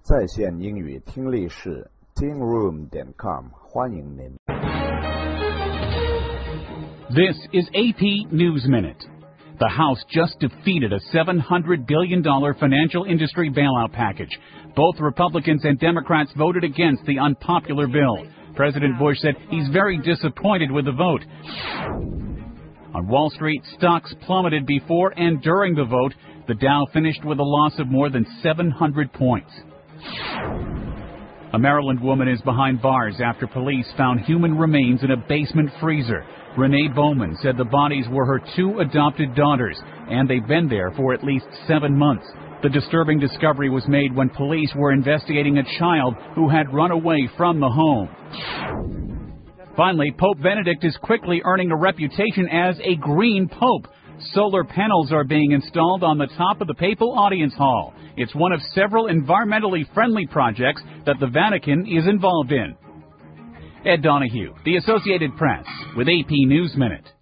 在线英语听力室 tingroom.com 欢迎您。 This is AP News Minute. The House just defeated a $700 billion financial industry bailout package. Both Republicans and Democrats voted against the unpopular bill. President Bush said he's very disappointed with the vote. On Wall Street, stocks plummeted before and during the vote. The Dow finished with a loss of more than 700 points. A Maryland woman is behind bars after police found human remains in a basement freezer. Renee Bowman said the bodies were her two adopted daughters, and they've been there for at least 7 months. The disturbing discovery was made when police were investigating a child who had run away from the home. Finally, Pope Benedict is quickly earning a reputation as a green pope. Solar panels are being installed on the top of the papal audience hall. It's one of several environmentally friendly projects that the Vatican is involved in. Ed Donahue, The Associated Press, with AP News Minute.